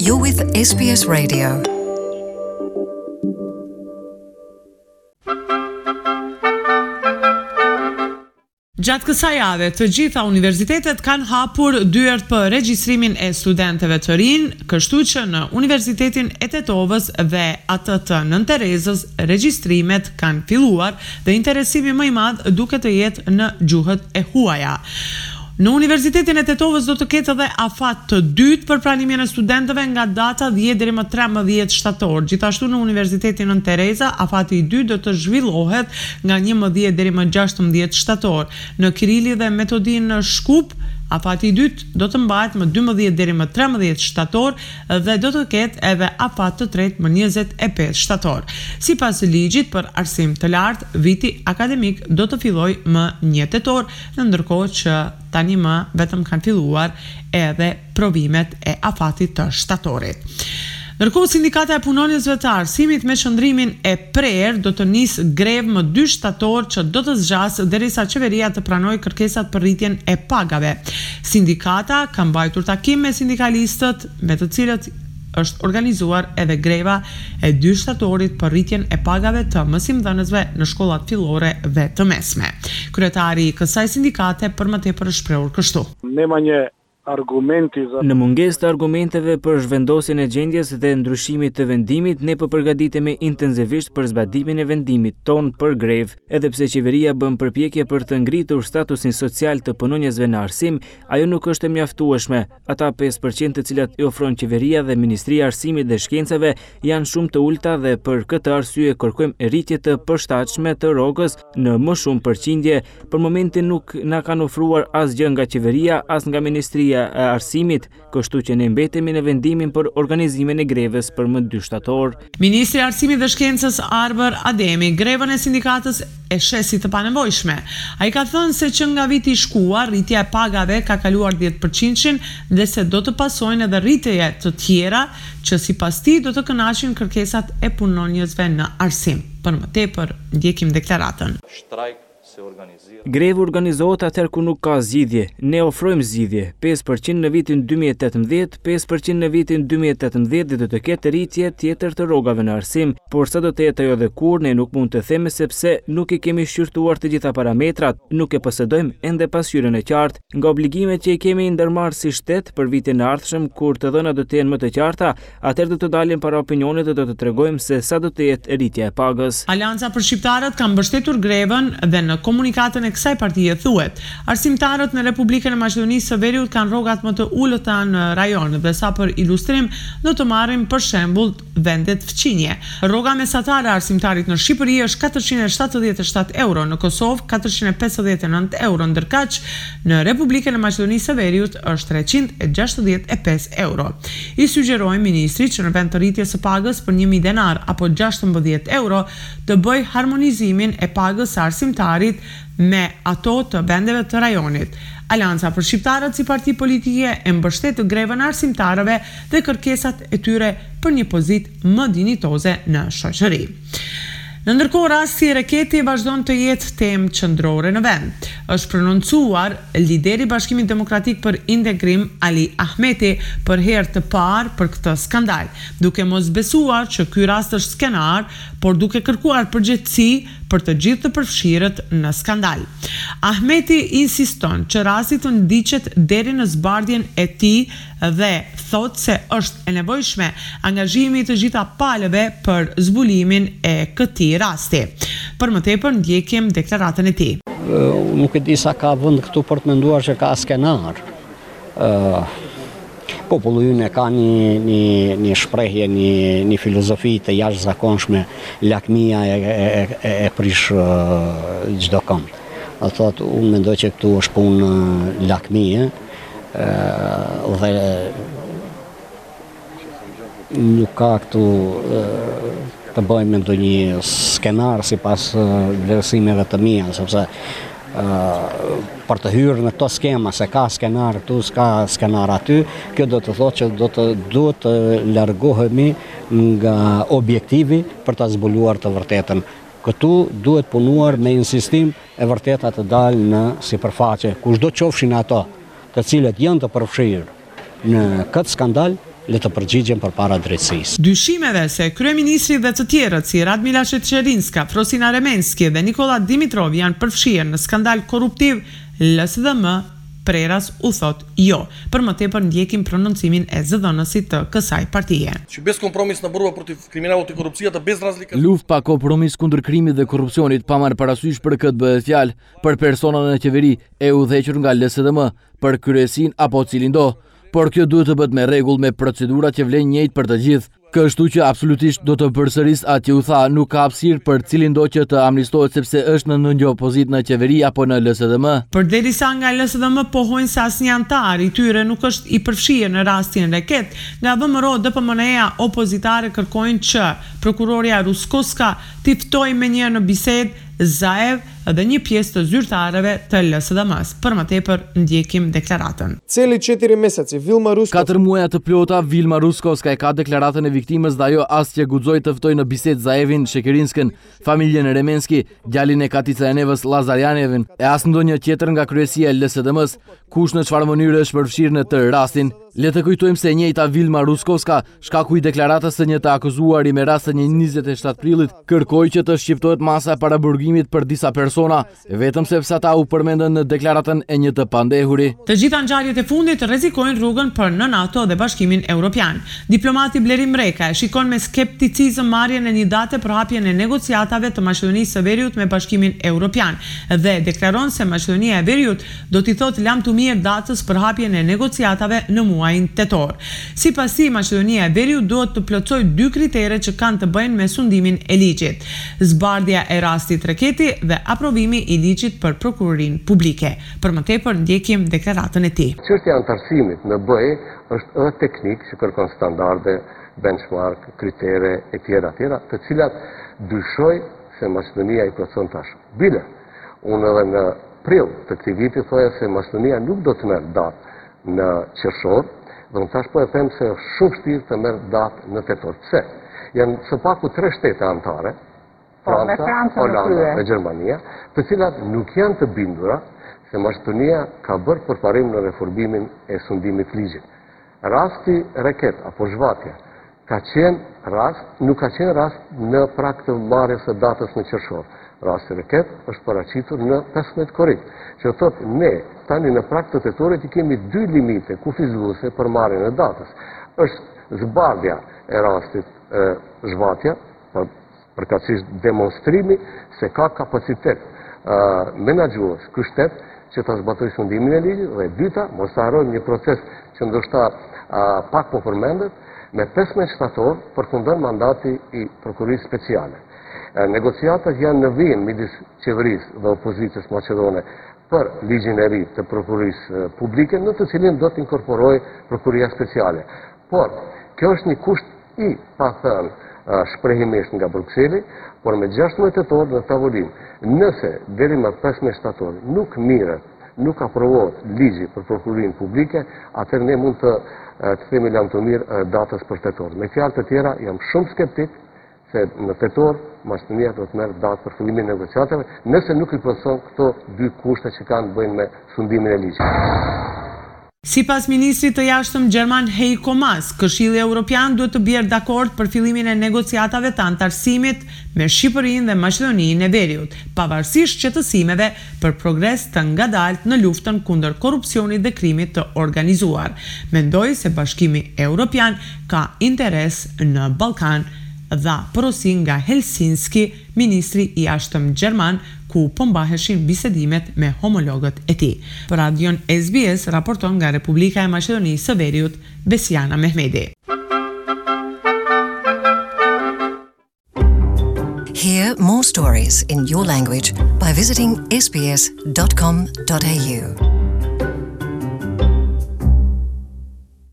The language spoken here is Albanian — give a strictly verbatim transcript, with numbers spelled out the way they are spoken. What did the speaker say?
You're with S B S Radio. Gjatë kësaj jave, të gjitha universitetet kanë hapur dyert për regjistrimin e studentëve të rinj, kështu që në Universitetin e Tetovës dhe atë të Nën Terezës regjistrimet kanë filluar dhe interesimi më i madh duket të jetë në gjuhët e huaja. Në Universitetin e Tetovës do të ketë edhe afat të dytë për pranimin e studentëve nga data dhjetë deri më tridhjetë shtator. Gjithashtu në Universitetin Nën Tereza, afati i dytë do të zhvillohet nga njëmbëdhjetë deri më gjashtëmbëdhjetë shtator. Në Kirili dhe Metodin në Shkup, afati i dytë do të mbahet më dymbëdhjetë deri më tridhjetë shtator dhe do të ketë edhe afat të tretë më njëzet e pesë shtator. Sipas ligjit për arsim të lartë, viti akademik do të fillojë më një tetor, ndërkohë që tani më vetëm kanë filluar edhe provimet e afatit të shtatorit. Ndërkohë, Sindikata e Punonjësve të Arsimit me qëndrimin e prerë do të nisë grevë më dy shtator që do të zgjasë derisa qeveria të pranojë kërkesat për rritjen e pagave. Sindikata ka mbajtur takim me sindikalistët me të cilët është organizuar edhe greva e dy shtatorit për rritjen e pagave të mësimdhënësve në shkollat fillore dhe të mesme. Kryetari i kësaj sindikate për më tepër është shprehur kështu. Nema një argumenti za... Në mungesë të argumenteve për zhvendosjen e gjendjes dhe ndryshimit të vendimit, ne po përgatitemi intensivisht për zbatimin e vendimit ton për grevë. Edhe pse qeveria bën përpjekje për të ngritur statusin social të punonjësve në arsim, ajo nuk është e mjaftueshme. Ata pesë përqind të cilat i ofron qeveria dhe Ministria e Arsimit dhe Shkencave janë shumë të ulta dhe për këtë arsye kërkojmë rritje të përshtatshme të rrogës në më shumë përqindje. Për momentin nuk na kanë ofruar asgjë nga qeveria as nga Ministria e Arsimit, kështu që ne mbetemi në vendimin për organizimin e grevës për më dy shtator. Ministri i Arsimit dhe Shkencës Arber Ademi grevën e sindikatës e shesi të panevojshme. Ai ka thënë se që nga viti i shkuar rritja e pagave ka kaluar dhjetë përqind dhe se do të pasojnë edhe rritje të tjera që sipas tij do të kënaqin kërkesat e punonjësve në arsim. Për më tepër, ndjekim deklaratën. Shtrajk se organizira. Grevë organizohet atëherë ku nuk ka zgjidhje. Ne ofrojmë zgjidhje. pesë përqind në vitin dy mijë e tetëmbëdhjetë, pesë përqind në vitin dy mijë e tetëmbëdhjetë dhe do të ketë rritje tjetër të rrogave në arsim, por sa do të jetë ajo dhe kur ne nuk mund të themi sepse nuk i kemi shqyrtuar të gjitha parametrat, nuk e posedojmë ende pasqyrën e qartë. Nga obligimet që i kemi ndërmarrë si shtet për vitin e ardhshëm, kur të dhënat do të jenë më të qarta, atëherë do të dalim para opinionit dhe do të tregojmë se sa do të jetë rritja e pagës. Alianca për shqiptarët ka mbështetur grevën dhe në komunikatën e kësaj partie thuhet: arsimtarët në Republikën e Maqedonisë së Veriut kanë rrogat më të ulëta në rajon dhe sa për ilustrim do të marrim për shembull vendet fqinje. Rroga mesatare e arsimtarit në Shqipëri është katërqind e shtatëdhjetë e shtatë euro, në Kosovë katërqind e pesëdhjetë e nëntë euro, ndërkaq në Republikën e Maqedonisë së Veriut është treqind e gjashtëdhjetë e pesë euro. I sugjerojmë ministrit që në vend të rritjes së pagës për një mijë denar apo gjashtëmbëdhjetë euro të bëj harmonizimin e pagës së arsimtarit me ato të vendeve të rajonit. Alianca për Shqiptarët si parti politike e mbështet grevën e arsimtarëve dhe kërkesat e tyre për një pozitë më dinjitoze në shoqëri. Në ndërkohë, rasti i reketi vazhdon të jetë temë qendrore në vend. Është prononcuar lideri i Bashkimit Demokratik për Integrim Ali Ahmeti për herë të parë për këtë skandal, duke mos besuar që ky rast është skenar, por duke kërkuar përgjegjësi për të gjithë të përfshirët në skandal. Ahmeti insiston që rasti të ndiqet deri në zbardhjen e tij dhe thot se është e nevojshme angazhimi i të gjitha palëve për zbulimin e këtij rasti. Për më tepër ndjekim deklaratën e tij. Uh, nuk e di sa ka vend këtu për të menduar që ka skenar. Uh, populli ynë ka një, një, një shprehje, një, një filozofi të jashtëzakonshme, lakmia e, e, e, e prish uh, çdo kënd. A thot, unë mendoj që këtu është punë lakmie uh, dhe nuk ka këtu uh, të bëjmë ndonjë skenar sipas uh, vlerësimeve të mia, sepse uh, për të hyrë në këto skema se ka skenar këtu, s'ka skenar aty, kjo do të thotë që do të duhet të largohemi nga objektivi për ta zbuluar të vërtetën. Këtu duhet punuar me insistim e vërteta të dalë në sipërfaqe, kushdo qofshin ato të cilët janë të përfshirë në këtë skandal, le të përgjigjen përpara drejtësisë. Dyshimeve se kryeministri dhe të tjerët si Radmila Sheqerinska, Frosina Remenski dhe Nikola Dimitrov janë përfshirë në skandal korruptiv, L S D M Preras u thot jo. Për më tepër ndjekim prononcimin e zëdhënësit të kësaj partije. Që bez kompromis në borba protiv kriminalit e korrupciat të bez razlika. Luftë pa kompromis kundër krimit dhe korrupsionit, pa marrë parasysh për këtë bëhet fjalë për personat në qeveri e udhëhequr nga L S D M, për kryesin apo cilin do, por kjo duhet të bëhet me rregull, me procedura që vlen njëjtë për të gjithë. Kështu që absolutisht do të përsëris atë që u tha, nuk ka hapësirë për cilin do që të amnistohet sepse është në ndonjë opozit në qeveri apo në L S D M. Përderisa nga L S D M pohojnë se asnjë antar i tyre nuk është i përfshirë në rastin reket, nga V M R O D P M N-ja opozitare kërkojnë që prokuroria Ruskoska t'i ftojë me një në bisedë Zaev dhe një pjesë të zyrtarëve të L S D M-s. Për më tepër ndjekim deklaratën. Celi četiri meseca Vilma Ruskoska. Katër muaja të plota Vilma Ruskoska e ka deklaratën e viktimës dhe ajo as që guxoi të ftojë në bisedë Zaevin, Sheqerinskën, familjen e Remenski, djalin e Katicajanevës, Lazarjanevin, e as ndonjë tjetër nga kryesia e L S D M-s, kush në çfarë mënyre është përfshirë në të rastin. Le të kujtojmë se e njëjta Vilma Ruskoska, shkaku i deklaratës së një të akuzuari me rast të një njëzet e shtatë prillit, kërkoi që të shqiptohet masa e paraburgimit për disa persona, vetëm sepse ata u përmendën në deklaratën e një të pandehuri. Të gjitha ngjarjet e fundit rrezikojnë rrugën për në NATO dhe Bashkimin Evropian. Diplomati Blerim Mreka e shikon me skepticizëm marrjen e një date për hapjen e negociatave të Maqedonisë së Veriut me Bashkimin Evropian dhe deklaron se Maqedonia e Veriut do t'i thotë lam të mirë datës për hapjen e negociatave në muajin tetor. Sipas tij, Maqedonia e Veriut duhet të plotësojë dy kritere që kanë të bëjnë me sundimin e ligjit: zbardhja e rastit Reketi dhe aprovimi i ligjit për prokurorinë publike. Për më tepër ndjekim deklaratën e tij. Çështja e antarësimit në B E është edhe teknik që kërkon standarde, benchmark, kritere e tjera tjera, të cilat dyshoj se Maqedonia i plotëson tash. Bile, unë edhe në prill të këtij viti thoya se Maqedonia nuk do të merr datë në qershor, dhe unë tash po e them se është shumë vështirë të merr datë në tetor. Pse? Janë së paku tre shtete anëtare, Franca, Holanda dhe Gjermania, të cilat nuk janë të bindura se Maqedonia ka bërë përparim në reformimin e sundimit ligjit. Rasti Reket apo zhvatja ka qenë rast, nuk ka qenë rast në prag të marrjes së datës në qershor. Rasti Reket është paraqitur në pesëmbëdhjetë korrik, që thotë ne tani në prag të tetorit i kemi dy limite kufizuese për marrjen e datës. Është zbardhja e rastit e, zhvatja, për, përkatësisht demonstrimi se ka kapacitet uh, menaxhues ky shtet që ta zbatojë sundimin e ligjit, dhe dyta, mos harrojmë një proces që ndoshta uh, pak po përmendet, me pesëmbëdhjetë shtator përfundon mandati i prokurorisë speciale. Uh, negociatat janë në vijim midis qeverisë dhe opozitës maqedone për ligjin e ri të prokurorisë uh, publike, në të cilin do të inkorporojë prokuroria speciale. Por kjo është një kusht i pathënë shprehimisht nga Brukseli, por me gjashtëmbëdhjetë tetor në tavolinë. Nëse deri më pesëmbëdhjetë shtator nuk mirret, nuk aprovohet ligji për prokurorinë publike, atëherë ne mund të të themi lam të mirë datës për tetor. Me fjalë të tjera, jam shumë skeptik se në tetor Maqedonia do të merr datë për fillimin e negociatave, nëse nuk i plotëson këto dy kushte që kanë të bëjnë me sundimin e ligjit. Sipas ministrit të jashtëm gjerman Heiko Maas, Këshilli Evropian duhet të bjerë dakord për fillimin e negociatave të antarësimit me Shqipërinë dhe Maqedoninë e Veriut, pavarësisht qetësimeve për progres të ngadalt në luftën kundër korrupsionit dhe krimit të organizuar. Mendoi se Bashkimi Evropian ka interes në Ballkan, dha porosi nga Helsinki ministri i jashtëm gjerman, ku po mbaheshin bisedimet me homologët e tij. Për radion S B S raporton nga Republika e Maqedonisë së Veriut, Besiana Mehmeti. Hear more stories in your language by visiting s b s dot com dot a u.